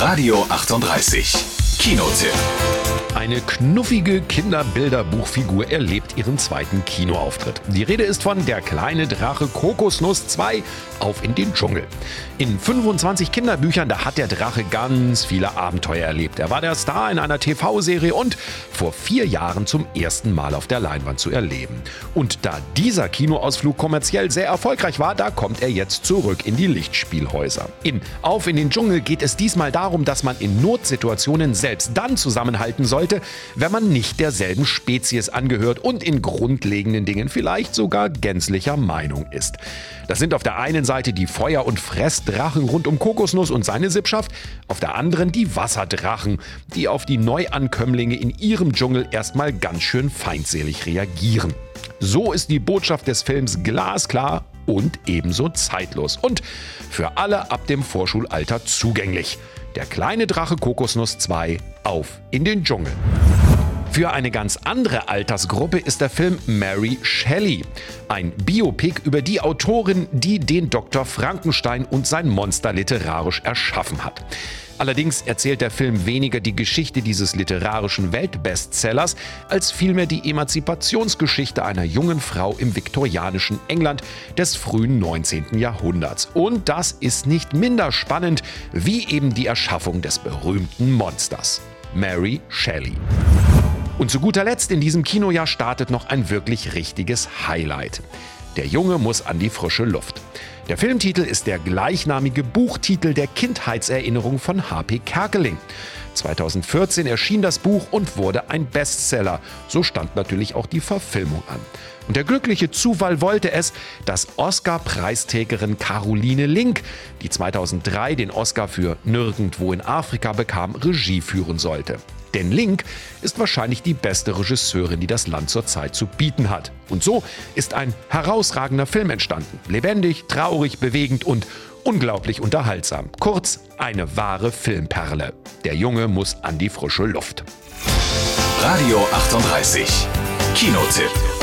Radio 38. Kinotipp. Eine knuffige Kinderbilderbuchfigur erlebt ihren zweiten Kinoauftritt. Die Rede ist von Der kleine Drache Kokosnuss 2 auf in den Dschungel. In 25 Kinderbüchern, da hat der Drache ganz viele Abenteuer erlebt. Er war der Star in einer TV-Serie und vor 4 Jahren zum ersten Mal auf der Leinwand zu erleben. Und da dieser Kinoausflug kommerziell sehr erfolgreich war, da kommt er jetzt zurück in die Lichtspielhäuser. In Auf in den Dschungel geht es diesmal darum, dass man in Notsituationen selbst dann zusammenhalten sollte, wenn man nicht derselben Spezies angehört und in grundlegenden Dingen vielleicht sogar gänzlicher Meinung ist. Das sind auf der einen Seite die Feuer- und Fressdrachen rund um Kokosnuss und seine Sippschaft, auf der anderen die Wasserdrachen, die auf die Neuankömmlinge in ihrem Dschungel erstmal ganz schön feindselig reagieren. So ist die Botschaft des Films glasklar und ebenso zeitlos und für alle ab dem Vorschulalter zugänglich. Der kleine Drache Kokosnuss 2 auf in den Dschungel. Für eine ganz andere Altersgruppe ist der Film Mary Shelley. Ein Biopic über die Autorin, die den Dr. Frankenstein und sein Monster literarisch erschaffen hat. Allerdings erzählt der Film weniger die Geschichte dieses literarischen Weltbestsellers, als vielmehr die Emanzipationsgeschichte einer jungen Frau im viktorianischen England des frühen 19. Jahrhunderts. Und das ist nicht minder spannend, wie eben die Erschaffung des berühmten Monsters. Mary Shelley. Und zu guter Letzt in diesem Kinojahr startet noch ein wirklich richtiges Highlight. Der Junge muss an die frische Luft. Der Filmtitel ist der gleichnamige Buchtitel der Kindheitserinnerung von H.P. Kerkeling. 2014 erschien das Buch und wurde ein Bestseller. So stand natürlich auch die Verfilmung an. Und der glückliche Zufall wollte es, dass Oscar-Preisträgerin Caroline Link, die 2003 den Oscar für Nirgendwo in Afrika bekam, Regie führen sollte. Denn Link ist wahrscheinlich die beste Regisseurin, die das Land zurzeit zu bieten hat. Und so ist ein herausragender Film entstanden. Lebendig, traurig, bewegend und unglaublich unterhaltsam. Kurz, eine wahre Filmperle. Der Junge muss an die frische Luft. Radio 38. Kinotipp.